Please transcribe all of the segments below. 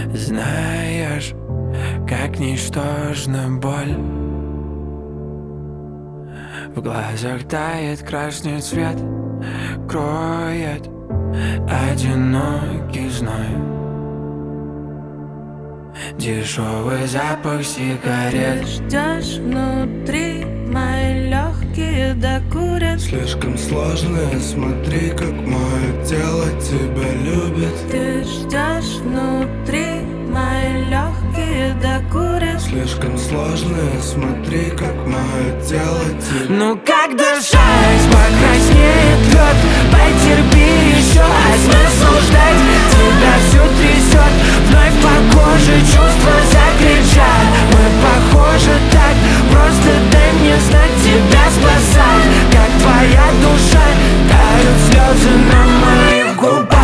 Знаешь, как ничтожна боль. В глазах тает красный цвет, кроет одинокий зной. Дешевый запах сигарет. Ждешь внутри, мои легкие докурят. Слишком сложное, смотри, как мое тело тебя любит. Ты ждешь внутри, мои легкие докурят. Слишком сложное, смотри, как мое тело тебя. Ну как дышать, покраснеет лед. Потерпи еще, а смысл ждать? Тебя всю трясет, вновь по коже чувства закричат. Мы похожи так, просто дай мне знать, тебя спасать. Как твоя душа, тают слезы на моих губах.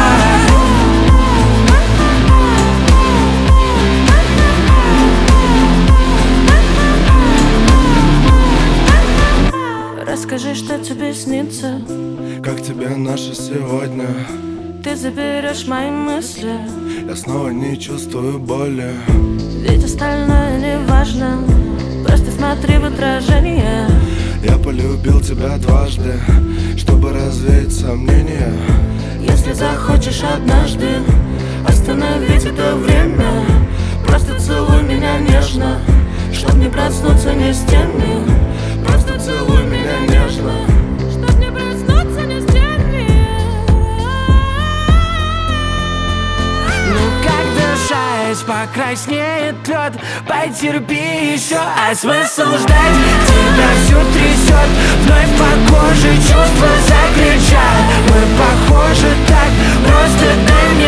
Расскажи, что тебе снится. Как тебе наше сегодня? Ты заберешь мои мысли. Я снова не чувствую боли. Ведь остальное не важно. Просто смотри в отражение. Я полюбил тебя дважды, чтобы развеять сомнения. Если захочешь однажды остановить это время, просто целуй меня нежно, чтоб не проснуться ни с теми. Просто целуй меня нежно, чтоб не проснуться ни с теми. Ну как дышать, покраснеет лед. Потерпи еще, а смысл ждать? Тебя всю трясет, вновь по коже чувства закричат. Мы похожи так, просто дай